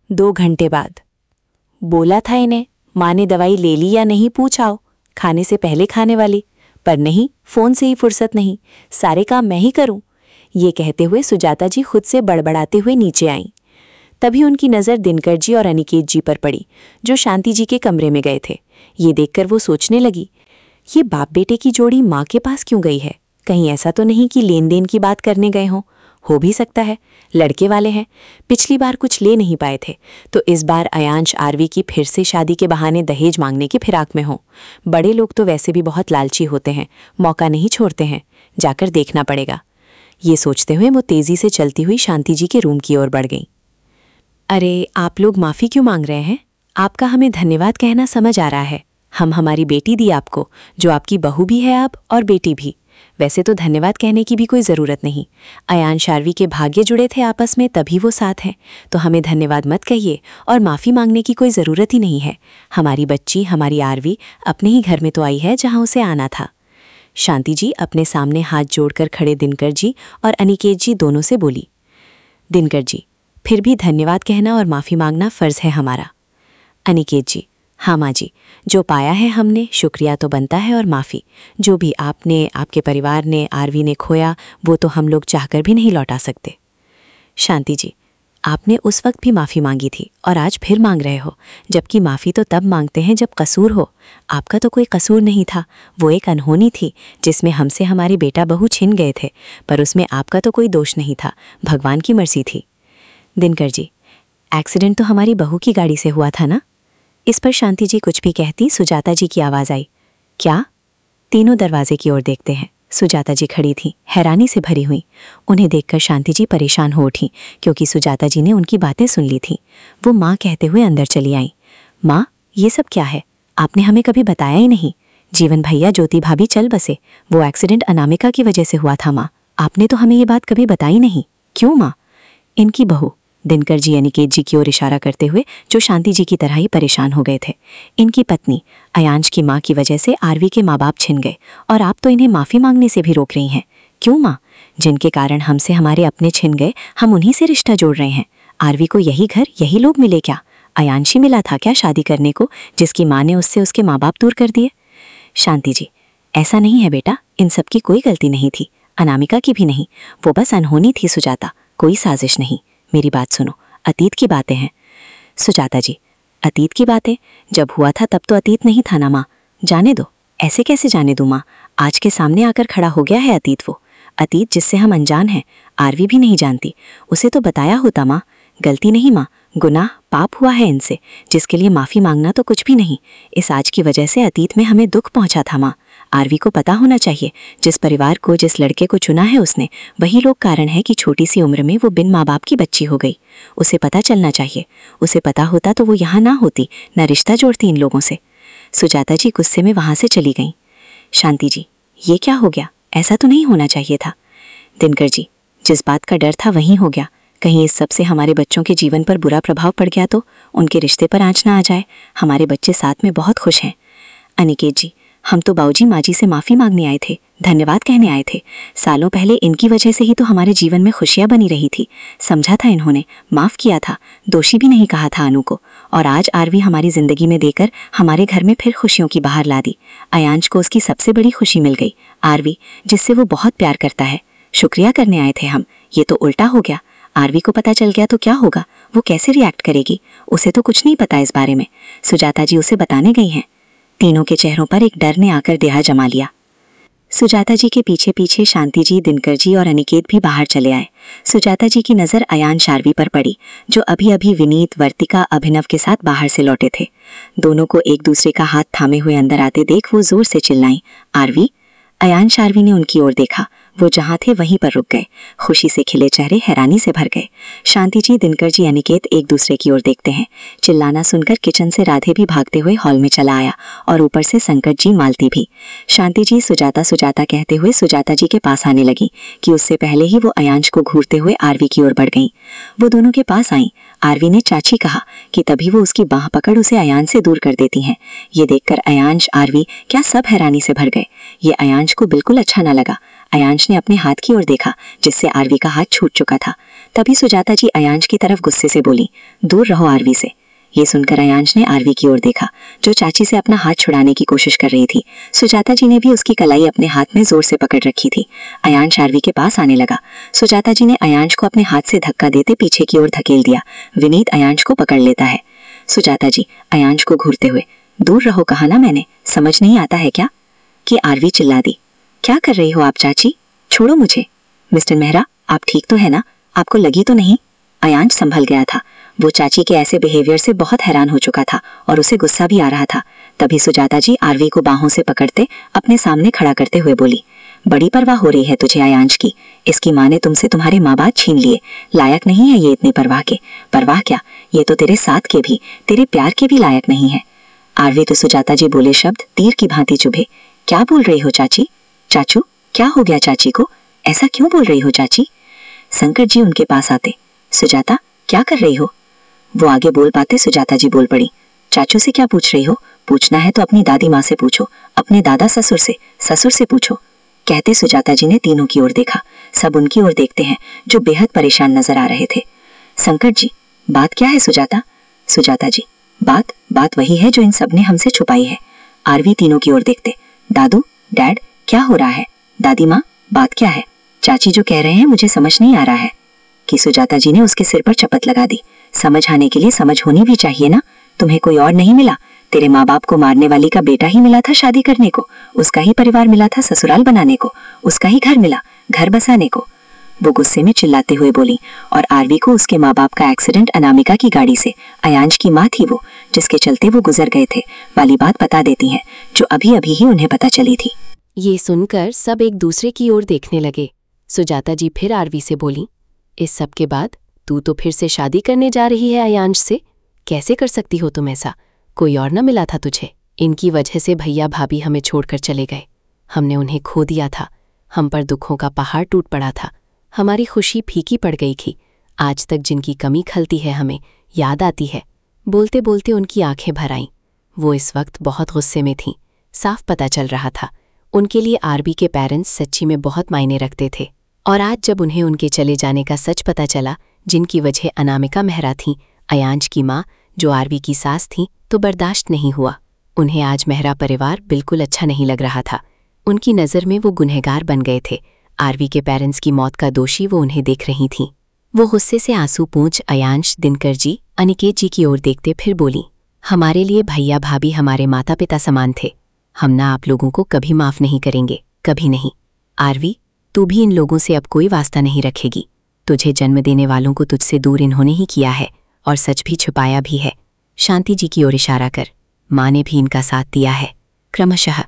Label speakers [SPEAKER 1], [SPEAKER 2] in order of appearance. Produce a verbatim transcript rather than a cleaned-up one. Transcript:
[SPEAKER 1] दो घंटे बाद। बोला था इन्हें, माँ ने दवाई ले ली या नहीं पूछ आओ, खाने से पहले खाने वाली, पर नहीं, फोन से ही फुर्सत नहीं, सारे काम मैं ही करूं। ये कहते हुए सुजाता जी खुद से बड़बड़ाते हुए नीचे आईं। तभी उनकी नज़र दिनकर जी और अनिकेत जी पर पड़ी, जो शांति जी के कमरे में गए थे। ये देखकर वो सोचने लगी, ये बाप बेटे की जोड़ी माँ के पास क्यों गई है? कहीं ऐसा तो नहीं कि लेन देन की बात करने गए हों? हो भी सकता है, लड़के वाले हैं, पिछली बार कुछ ले नहीं पाए थे, तो इस बार अयांश आरवी की फिर से शादी के बहाने दहेज मांगने की फिराक में हों। बड़े लोग तो वैसे भी बहुत लालची होते हैं, मौका नहीं छोड़ते हैं, जाकर देखना पड़ेगा। ये सोचते हुए वो तेजी से चलती हुई शांति जी के रूम की ओर बढ़ गई। अरे, आप लोग माफ़ी क्यों मांग रहे हैं? आपका हमें धन्यवाद कहना समझ आ रहा है। हम हमारी बेटी दी आपको, जो आपकी बहू भी है आप और बेटी भी। वैसे तो धन्यवाद कहने की भी कोई ज़रूरत नहीं। अयांश आरवी के भाग्य जुड़े थे आपस में, तभी वो साथ हैं, तो हमें धन्यवाद मत कहिए और माफ़ी मांगने की कोई ज़रूरत ही नहीं है। हमारी बच्ची, हमारी आरवी अपने ही घर में तो आई है जहाँ उसे आना था। शांति जी अपने सामने हाथ जोड़कर खड़े दिनकर जी और अनिकेत जी दोनों से बोली। दिनकर जी, फिर भी धन्यवाद कहना और माफ़ी मांगना फ़र्ज़ है हमारा। अनिकेत जी, हाँ माँ जी, जो पाया है हमने शुक्रिया तो बनता है, और माफ़ी जो भी आपने, आपके परिवार ने, आरवी ने खोया, वो तो हम लोग चाहकर भी नहीं लौटा सकते। शांति जी, आपने उस वक्त भी माफ़ी मांगी थी और आज फिर मांग रहे हो, जबकि माफ़ी तो तब मांगते हैं जब कसूर हो। आपका तो कोई कसूर नहीं था, वो एक अनहोनी थी जिसमें हमसे हमारे बेटा बहू छिन गए थे, पर उसमें आपका तो कोई दोष नहीं था, भगवान की मर्जी थी। दिनकर जी, एक्सीडेंट तो हमारी बहू की गाड़ी से हुआ था ना? इस पर शांति जी कुछ भी कहती सुजाता जी की आवाज़ आई। क्या? तीनों दरवाजे की ओर देखते हैं। सुजाता जी खड़ी थी, हैरानी से भरी हुई। उन्हें देखकर शांति जी परेशान हो उठी, क्योंकि सुजाता जी ने उनकी बातें सुन ली थीं। वो माँ कहते हुए अंदर चली आईं। माँ, ये सब क्या है? आपने हमें कभी बताया ही नहीं। जीवन भैया, ज्योति भाभी चल बसे, वो एक्सीडेंट अनामिका की वजह से हुआ था माँ। आपने तो हमें ये बात कभी बताई नहीं। क्यों माँ? इनकी बहू, दिनकर जी अनिकेत जी की ओर इशारा करते हुए, जो शांति जी की तरह ही परेशान हो गए थे। इनकी पत्नी अयांश की माँ की वजह से आरवी के माँ बाप छिन गए, और आप तो इन्हें माफ़ी मांगने से भी रोक रही हैं। क्यों माँ? जिनके कारण हमसे हमारे अपने छिन गए, हम उन्हीं से रिश्ता जोड़ रहे हैं। आरवी को यही घर, यही लोग मिले क्या? अयांश ही मिला था क्या शादी करने को, जिसकी माँ ने उससे उसके माँ बाप दूर कर दिए? शांति जी, ऐसा नहीं है बेटा, इन सब की कोई गलती नहीं थी, अनामिका की भी नहीं। वो बस अनहोनी थी सुजाता, कोई साजिश नहीं। मेरी बात सुनो, अतीत की बातें हैं। सुजाता जी, अतीत की बातें? जब हुआ था तब तो अतीत नहीं था ना माँ। जाने दो। ऐसे कैसे जाने दूँ माँ? आज के सामने आकर खड़ा हो गया है अतीत। वो अतीत जिससे हम अनजान हैं, आरवी भी नहीं जानती। उसे तो बताया होता माँ। गलती नहीं माँ, गुनाह, पाप हुआ है इनसे, जिसके लिए माफ़ी मांगना तो कुछ भी नहीं। इस आज की वजह से अतीत में हमें दुख पहुंचा था माँ। आरवी को पता होना चाहिए, जिस परिवार को, जिस लड़के को चुना है उसने, वही लोग कारण है कि छोटी सी उम्र में वो बिन माँ बाप की बच्ची हो गई। उसे पता चलना चाहिए। उसे पता होता तो वो यहाँ ना होती, न रिश्ता जोड़ती इन लोगों से। सुजाता जी गुस्से में वहाँ से चली गईं। शांति जी, ये क्या हो गया? ऐसा तो नहीं होना चाहिए था। दिनकर जी, जिस बात का डर था वही हो गया। कहीं इस सब से हमारे बच्चों के जीवन पर बुरा प्रभाव पड़ गया तो, उनके रिश्ते पर आँच ना आ जाए। हमारे बच्चे साथ में बहुत खुश हैं। अनिकेत जी, हम तो बाऊजी माँ जी से माफ़ी मांगने आए थे, धन्यवाद कहने आए थे। सालों पहले इनकी वजह से ही तो हमारे जीवन में खुशियाँ बनी रही थी। समझा था इन्होंने, माफ़ किया था, दोषी भी नहीं कहा था अनु को। और आज आरवी हमारी ज़िंदगी में देकर हमारे घर में फिर खुशियों की बहार ला दी। अयांश को उसकी सबसे बड़ी खुशी मिल गई, आरवी, जिससे वो बहुत प्यार करता है। शुक्रिया करने आए थे हम, ये तो उल्टा हो गया। आरवी को पता चल गया तो क्या होगा? वो कैसे रिएक्ट करेगी? उसे तो कुछ नहीं पता इस बारे में। सुजाता जी उसे बताने गई हैं। तीनों के चेहरों पर एक डर ने आकर देहा जमा लिया। सुजाता जी के पीछे पीछे शांति जी, दिनकर जी और अनिकेत भी बाहर चले आए। सुजाता जी की नज़र अयांश आरवी पर पड़ी, जो अभी अभी विनीत, वर्तिका, अभिनव के साथ बाहर से लौटे थे। दोनों को एक दूसरे का हाथ थामे हुए अंदर आते देख वो जोर से चिल्लाई, आरवी। अयांश आरवी ने उनकी ओर देखा। वो जहाँ थे वहीं पर रुक गए। खुशी से खिले चेहरे हैरानी से भर गए। शांति जी, दिनकर जी, अनिकेत एक दूसरे की ओर देखते हैं। चिल्लाना सुनकर किचन से राधे भी भागते हुए हॉल में चला आया, और ऊपर से संकट जी, मालती भी। शांति जी सुजाता सुजाता कहते हुए सुजाता जी के पास आने लगी कि उससे पहले ही वो अयांश को घूरते हुए आरवी की ओर बढ़ गईं। वो दोनों के पास आईं। आरवी ने चाची कहा कि तभी वो उसकी बाह पकड़ उसे अयांश से दूर कर देती हैं। ये देखकर अयांश, आरवी क्या सब हैरानी से भर गए। ये अयांश को बिल्कुल अच्छा ना लगा।
[SPEAKER 2] अयांश ने अपने हाथ की ओर देखा जिससे आरवी का हाथ छूट चुका था। तभी सुजाता जी अयांश की तरफ गुस्से से बोली, दूर रहो आरवी से। ये सुनकर अयांश ने आरवी की ओर देखा जो चाची से अपना हाथ छुड़ाने की कोशिश कर रही थी। सुजाता जी ने भी उसकी कलाई अपने हाथ में जोर से पकड़ रखी थी। अयांश आरवी के पास आने लगा। सुजाता जी ने अयांश को अपने हाथ से धक्का देते पीछे की ओर धकेल दिया। विनीत अयांश को पकड़ लेता है। सुजाता जी अयांश को घूरते हुए, दूर रहो कहा ना मैंने, समझ नहीं आता है क्या? कि आरवी चिल्ला दी, क्या कर रही हो आप चाची, छोड़ो मुझे। मिस्टर मेहरा आप ठीक तो है ना, आपको लगी तो नहीं? अयांश संभल गया था। वो चाची के ऐसे बिहेवियर से बहुत हैरान हो चुका था और उसे गुस्सा भी आ रहा था। तभी सुजाता जी आरवी को बाहों से पकड़ते अपने सामने खड़ा करते हुए बोली, बड़ी परवाह हो रही है तुझे अयांश की। इसकी माँ ने तुमसे तुम्हारे माँ बाप छीन लिए। लायक नहीं है ये इतनी परवाह के। परवाह क्या, ये तो तेरे साथ के भी, तेरे प्यार के भी लायक नहीं है। आरवी तो सुजाता जी बोले शब्द तीर की भांति चुभे। क्या बोल रही हो चाची? चाचू क्या हो गया चाची को, ऐसा क्यों बोल रही हो चाची? शंकर जी उनके पास आते, सुजाता क्या कर रही हो? वो आगे बोल पाते सुजाता जी बोल पड़ी, चाचू से क्या पूछ रही हो? पूछना है तो अपनी दादी माँ से पूछो, अपने दादा ससुर से, ससुर से पूछो। कहते सुजाता जी ने तीनों की ओर देखा। सब उनकी ओर देखते हैं जो बेहद परेशान नजर आ रहे थे। शंकर जी बात क्या है सुजाता? सुजाता जी बात बात वही है जो इन सब ने हमसे छुपाई है। आरवी तीनों की ओर देखते, दादू डैड क्या हो रहा है? दादी माँ बात क्या है? चाची जो कह रहे हैं मुझे समझ नहीं आ रहा है। कि सुजाता जी ने उसके सिर पर चपत लगा दी। समझ आने के लिए समझ होनी भी चाहिए ना, तुम्हें कोई और नहीं मिला? तेरे माँ बाप को मारने वाली का बेटा ही मिला था शादी करने को, उसका ही परिवार मिला था ससुराल बनाने को, उसका ही घर मिला घर बसाने को। वो गुस्से में चिल्लाते हुए बोली और आरवी को उसके माँ बाप का एक्सीडेंट अनामिका की गाड़ी से, अयांश की माँ थी वो जिसके चलते वो गुजर गए थे वाली बात बता देती हैं जो अभी अभी ही उन्हें पता चली थी।
[SPEAKER 1] ये सुनकर सब एक दूसरे की ओर देखने लगे। सुजाता जी फिर आरवी से बोली, इस सब के बाद तू तो फिर से शादी करने जा रही है अयांश से? कैसे कर सकती हो तुम ऐसा? कोई और न मिला था तुझे? इनकी वजह से भैया भाभी हमें छोड़कर चले गए। हमने उन्हें खो दिया था। हम पर दुखों का पहाड़ टूट पड़ा था। हमारी खुशी फीकी पड़ गई थी। आज तक जिनकी कमी खलती है हमें याद आती है। बोलते बोलते उनकी आंखें भर आईं। वो इस वक्त बहुत गुस्से में थीं। साफ पता चल रहा था उनके लिए आरवी के पेरेंट्स सच्ची में बहुत मायने रखते थे। और आज जब उन्हें उनके चले जाने का सच पता चला, जिनकी वजह अनामिका मेहरा थी, अयांश की माँ जो आरवी की सास थी, तो बर्दाश्त नहीं हुआ। उन्हें आज मेहरा परिवार बिल्कुल अच्छा नहीं लग रहा था। उनकी नज़र में वो गुनहगार बन गए थे। आरवी के पेरेंट्स की मौत का दोषी वो उन्हें देख रही थीं। वो गुस्से से आंसू पोंछ अयांश, दिनकर जी, अनिकेत जी की ओर देखते फिर बोली, हमारे लिए भैया भाभी हमारे माता पिता समान थे। हम ना आप लोगों को कभी माफ़ नहीं करेंगे, कभी नहीं। आरवी तू भी इन लोगों से अब कोई वास्ता नहीं रखेगी। तुझे जन्म देने वालों को तुझसे दूर इन्होंने ही किया है और सच भी छुपाया भी है। शांति जी की ओर इशारा कर, माँ ने भी इनका साथ दिया है। क्रमशः